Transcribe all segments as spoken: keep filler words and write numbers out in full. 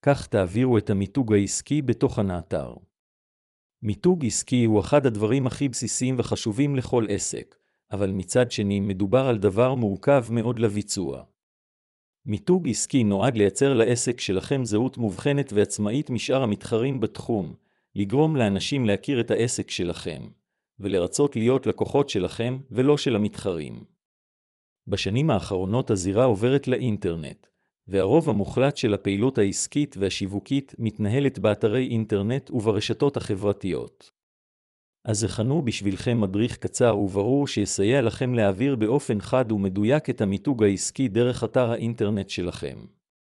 כך תעבירו את המיתוג העסקי בתוכן האתר. מיתוג עסקי הוא אחד הדברים הכי בסיסיים וחשובים לכל עסק, אבל מצד שני מדובר על דבר מורכב מאוד לביצוע. מיתוג עסקי נועד לייצר לעסק שלכם זהות מובחנת ועצמאית משאר המתחרים בתחום, לגרום לאנשים להכיר את העסק שלכם, ולרצות להיות לקוחות שלכם ולא של המתחרים. בשנים האחרונות הזירה עוברת לאינטרנט, והרוב המוחלט של הפעילות העסקית והשיווקית מתנהלת באתרי אינטרנט וברשתות החברתיות. אז הכנו בשבילכם מדריך קצר וברור שיסייע לכם להעביר באופן חד ומדויק את המיתוג העסקי דרך אתר האינטרנט שלכם.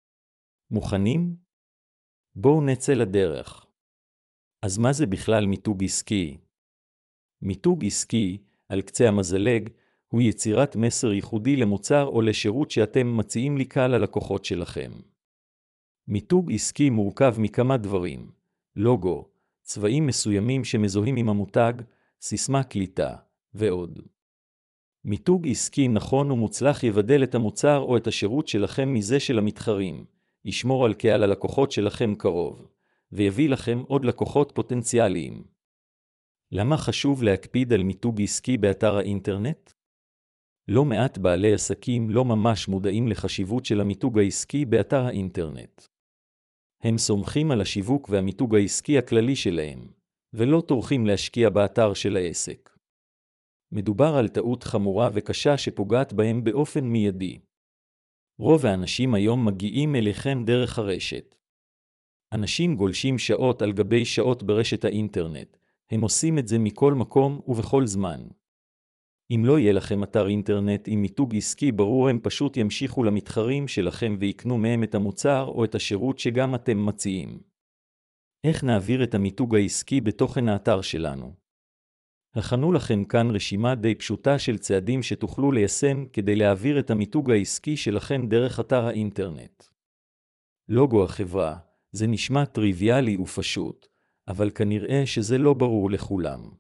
מוכנים? בואו נצא לדרך. אז מה זה בכלל מיתוג עסקי? מיתוג עסקי, על קצה המזלג, הוא יצירת מסר ייחודי למוצר או לשירות שאתם מציעים לקהל הלקוחות שלכם. מיתוג עסקי מורכב מכמה דברים: לוגו, צבעים מסוימים שמזוהים עם המותג, סיסמה קליטה, ועוד. מיתוג עסקי נכון ומוצלח יבדל את המוצר או את השירות שלכם מזה של המתחרים, ישמור על קהל הלקוחות שלכם קרוב, ויביא לכם עוד לקוחות פוטנציאליים. למה חשוב להקפיד על מיתוג עסקי באתר האינטרנט? לא מעט בעלי עסקים לא ממש מודעים לחשיבות של המיתוג העסקי באתר האינטרנט. הם סומכים על השיווק והמיתוג העסקי הכללי שלהם, ולא טורחים להשקיע באתר של העסק. מדובר על טעות חמורה וקשה שפוגעת בהם באופן מיידי. רוב האנשים היום מגיעים אליכם דרך הרשת. אנשים גולשים שעות על גבי שעות ברשת האינטרנט, הם עושים את זה מכל מקום ובכל זמן. אם לא יהיה לכם אתר אינטרנט עם מיתוג עסקי ברור, הם פשוט ימשיכו למתחרים שלכם ויקנו מהם את המוצר או את השירות שגם אתם מציעים. איך נעביר את המיתוג העסקי בתוכן האתר שלנו? הכנו לכם כאן רשימה די פשוטה של צעדים שתוכלו ליישם כדי להעביר את המיתוג העסקי שלכם דרך אתר האינטרנט. לוגו החברה, זה נשמע טריוויאלי ופשוט, אבל כנראה שזה לא ברור לכולם.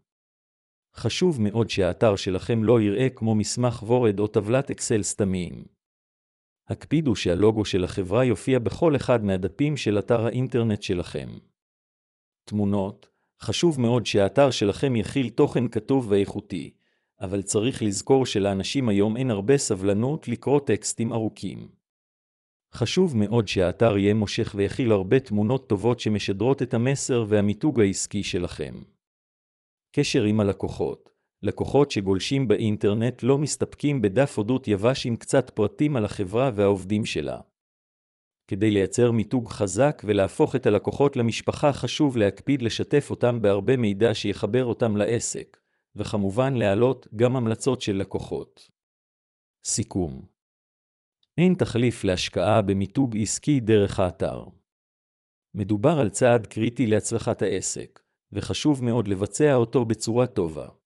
חשוב מאוד שהאתר שלכם לא יראה כמו מסמך וורד או טבלת אקסל סתמיים. הקפידו שהלוגו של החברה יופיע בכל אחד מהדפים של אתר האינטרנט שלכם. תמונות, חשוב מאוד שהאתר שלכם יכיל תוכן כתוב ואיכותי, אבל צריך לזכור שלאנשים היום אין הרבה סבלנות לקרוא טקסטים ארוכים. חשוב מאוד שהאתר יהיה מושך ויכיל הרבה תמונות טובות שמשדרות את המסר והמיתוג העסקי שלכם. קשר עם הלקוחות. לקוחות שגולשים באינטרנט לא מסתפקים בדף אודות יבש עם קצת פרטים על החברה והעובדים שלה. כדי לייצר מיתוג חזק ולהפוך את הלקוחות למשפחה חשוב להקפיד לשתף אותם בהרבה מידע שיחבר אותם לעסק, וכמובן להעלות גם המלצות של לקוחות. סיכום. אין תחליף להשקעה במיתוג עסקי דרך האתר. מדובר על צעד קריטי להצלחת העסק, וחשוב מאוד לבצע אותו בצורה טובה.